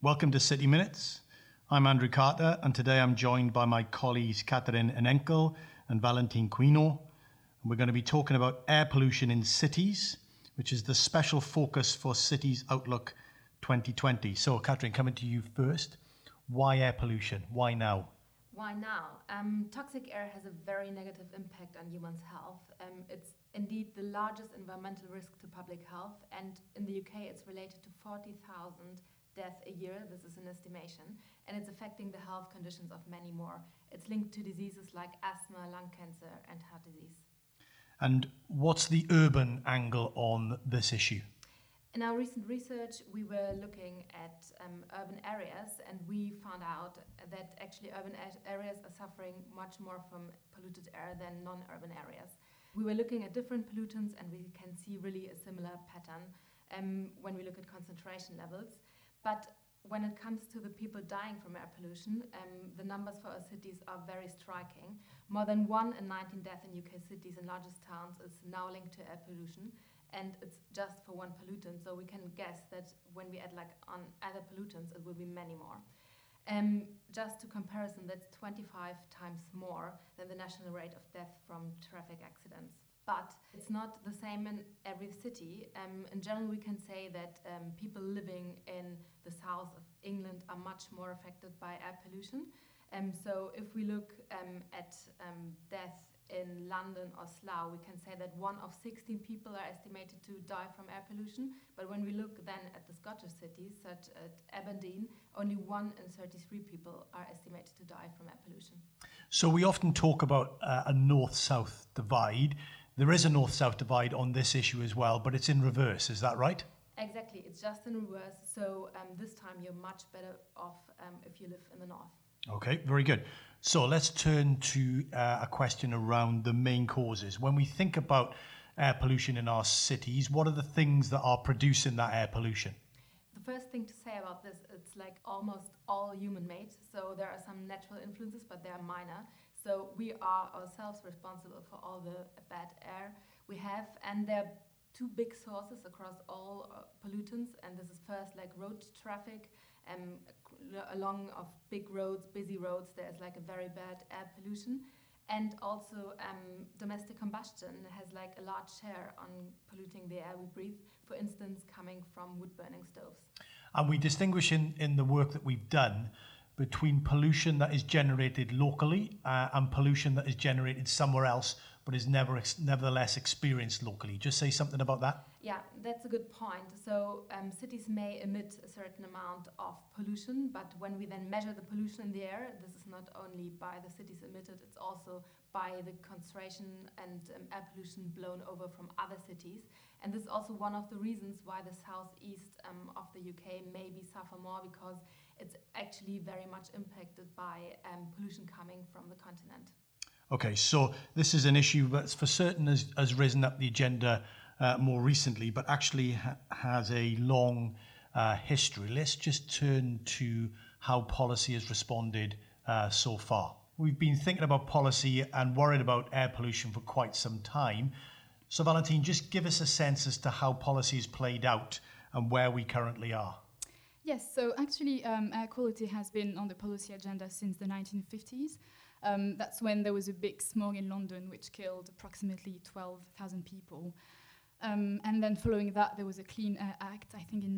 Welcome to City Minutes. I'm Andrew Carter, and today I'm joined by my colleagues Catherine Enenkel and Valentin Quino. And we're going to be talking about air pollution in cities, which is the special focus for Cities Outlook 2020. So, Catherine, coming to you first. Why air pollution? Why now? Why now? Toxic air has a very negative impact on humans' health. It's indeed the largest environmental risk to public health, and in the UK it's related to 40,000 deaths a year. This is an estimation, and it's affecting the health conditions of many more. It's linked to diseases like asthma, lung cancer, and heart disease. And what's the urban angle on this issue? In our recent research, we were looking at urban areas, and we found out that actually urban areas are suffering much more from polluted air than non-urban areas. We were looking at different pollutants, and we can see really a similar pattern when we look at concentration levels. But when it comes to the people dying from air pollution, the numbers for our cities are very striking. More than 1 in 19 deaths in UK cities and largest towns is now linked to air pollution. And it's just for one pollutant, so we can guess that when we add on other pollutants, it will be many more. Just to comparison, that's 25 times more than the national rate of death from traffic accidents. But it's not the same in every city. In general, we can say that people living in the south of England are much more affected by air pollution. So if we look at death in London or Slough, we can say that 1 of 16 people are estimated to die from air pollution. But when we look then at the Scottish cities, such as Aberdeen, only 1 in 33 people are estimated to die from air pollution. So we often talk about a north-south divide. There is a north-south divide on this issue as well, but it's in reverse. Is that right? Exactly. It's just in reverse. So this time you're much better off if you live in the north. Okay, very good. So let's turn to a question around the main causes. When we think about air pollution in our cities, what are the things that are producing that air pollution? The first thing to say about this, it's like almost all human-made. So there are some natural influences, but they are minor. So we are ourselves responsible for all the bad air we have. And there are 2 big sources across all pollutants. And this is first road traffic. Along of big roads, busy roads, there's a very bad air pollution. And also domestic combustion has a large share on polluting the air we breathe, for instance, coming from wood-burning stoves. And we distinguish in the work that we've done between pollution that is generated locally and pollution that is generated somewhere else, but is nevertheless experienced locally. Just say something about that. Yeah, that's a good point. So cities may emit a certain amount of pollution, but when we then measure the pollution in the air, this is not only by the cities emitted, it's also by the concentration and air pollution blown over from other cities. And this is also one of the reasons why the southeast of the UK maybe suffer more, because it's actually very much impacted by pollution coming from the continent. Okay, so this is an issue that's for certain has risen up the agenda more recently, but actually has a long history. Let's just turn to how policy has responded so far. We've been thinking about policy and worried about air pollution for quite some time. So Valentin, just give us a sense as to how policy has played out and where we currently are. Yes, so actually air quality has been on the policy agenda since the 1950s. That's when there was a big smog in London, which killed approximately 12,000 people. And then following that, there was a Clean Air Act, I think in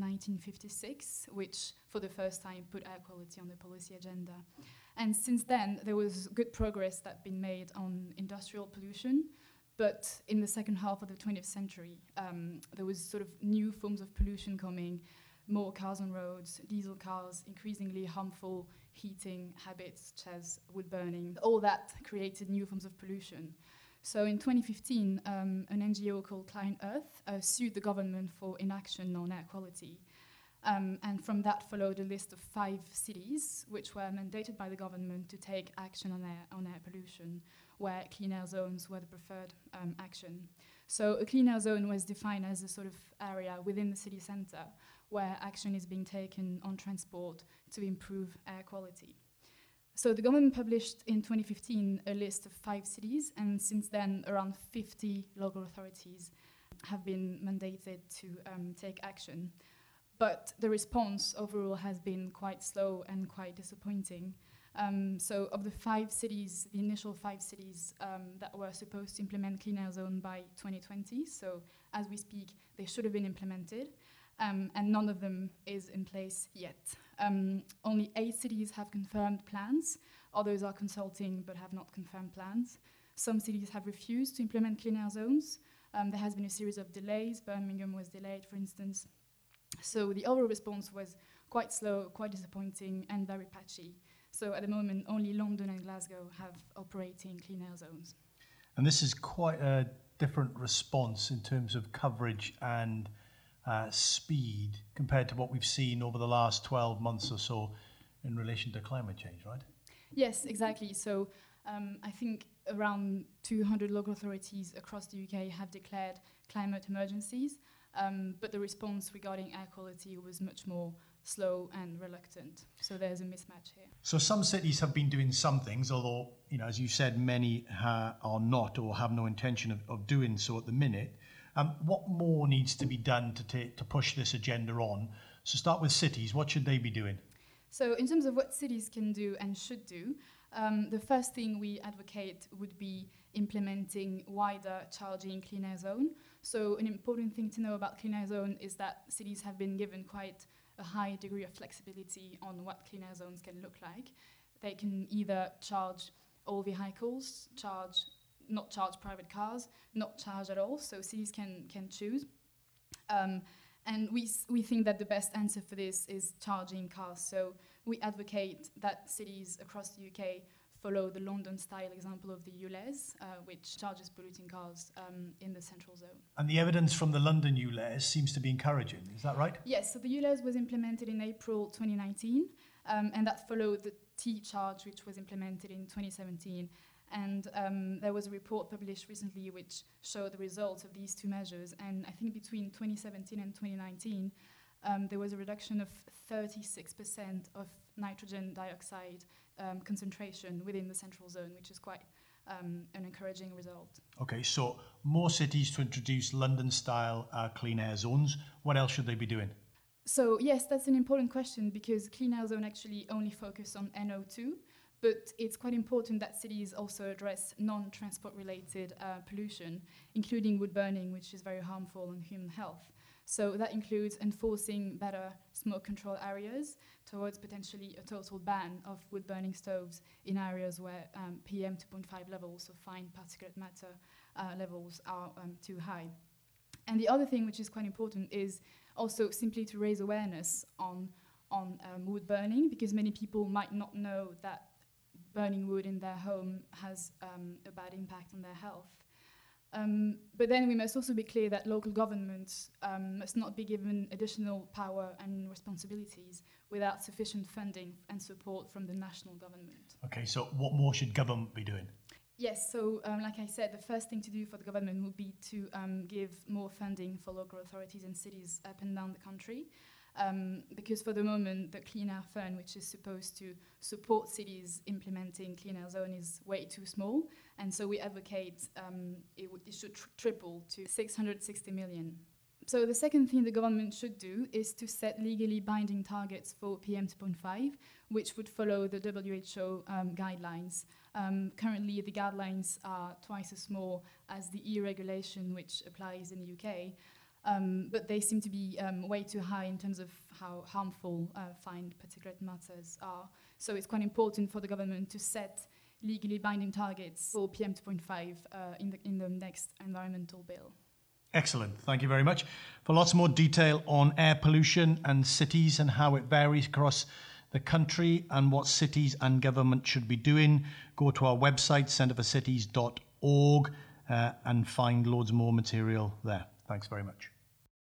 1956, which for the first time put air quality on the policy agenda. And since then, there was good progress that had been made on industrial pollution. But in the second half of the 20th century, there was sort of new forms of pollution coming, more cars on roads, diesel cars, increasingly harmful heating habits such as wood burning. All that created new forms of pollution. So in 2015, an NGO called Climate Earth sued the government for inaction on air quality. And from that followed a list of 5 cities which were mandated by the government to take action on air pollution, where clean air zones were the preferred action. So a clean air zone was defined as a sort of area within the city centre where action is being taken on transport to improve air quality. So the government published in 2015 a list of 5 cities, and since then around 50 local authorities have been mandated to take action. but the response overall has been quite slow and quite disappointing. So of the initial five cities that were supposed to implement Clean Air Zone by 2020, so as we speak, they should have been implemented, and none of them is in place yet. Only 8 cities have confirmed plans, others are consulting but have not confirmed plans. Some cities have refused to implement Clean Air Zones. There has been a series of delays. Birmingham was delayed, for instance. So the overall response was quite slow, quite disappointing, and very patchy. So at the moment, only London and Glasgow have operating Clean Air Zones. And this is quite a different response in terms of coverage and speed compared to what we've seen over the last 12 months or so in relation to climate change, right? Yes, exactly. So I think around 200 local authorities across the UK have declared climate emergencies, but the response regarding air quality was much more slow and reluctant. So there's a mismatch here. So some cities have been doing some things, although, as you said, many are not or have no intention of doing so at the minute. What more needs to be done to push this agenda on? So start with cities. What should they be doing? So in terms of what cities can do and should do, the first thing we advocate would be implementing wider charging Clean Air Zone. So an important thing to know about Clean Air Zone is that cities have been given quite a high degree of flexibility on what Clean Air Zones can look like. They can either charge all vehicles, not charge private cars, not charge at all, so cities can choose. And we think that the best answer for this is charging cars. So we advocate that cities across the UK follow the London-style example of the ULEZ, which charges polluting cars in the central zone. And the evidence from the London ULEZ seems to be encouraging, is that right? Yes, so the ULEZ was implemented in April 2019, and that followed the T-charge, which was implemented in 2017. And there was a report published recently which showed the results of these two measures. And I think between 2017 and 2019, there was a reduction of 36% of nitrogen dioxide concentration within the central zone, which is quite an encouraging result. Okay, so more cities to introduce London-style clean air zones. What else should they be doing? So yes, that's an important question because Clean Air Zone actually only focus on NO2, but it's quite important that cities also address non-transport related pollution, including wood burning, which is very harmful on human health. So that includes enforcing better smoke control areas towards potentially a total ban of wood burning stoves in areas where PM 2.5 levels, so fine particulate matter levels, are too high. And the other thing which is quite important is also simply to raise awareness on wood burning, because many people might not know that burning wood in their home has a bad impact on their health. But then we must also be clear that local governments must not be given additional power and responsibilities without sufficient funding and support from the national government. Okay, so what more should government be doing? Yes, so like I said, the first thing to do for the government would be to give more funding for local authorities and cities up and down the country. Because for the moment, the Clean Air Fund, which is supposed to support cities implementing Clean Air Zone, is way too small. And so we advocate it should triple to 660 million. So the second thing the government should do is to set legally binding targets for PM 2.5, which would follow the WHO guidelines. Currently, the guidelines are twice as small as the EU regulation, which applies in the UK. But they seem to be way too high in terms of how harmful fine particulate matters are. So it's quite important for the government to set legally binding targets for PM 2.5 in the next environmental bill. Excellent. Thank you very much. For lots more detail on air pollution and cities and how it varies across the country and what cities and government should be doing, go to our website, centreforcities.org, and find loads more material there. Thanks very much.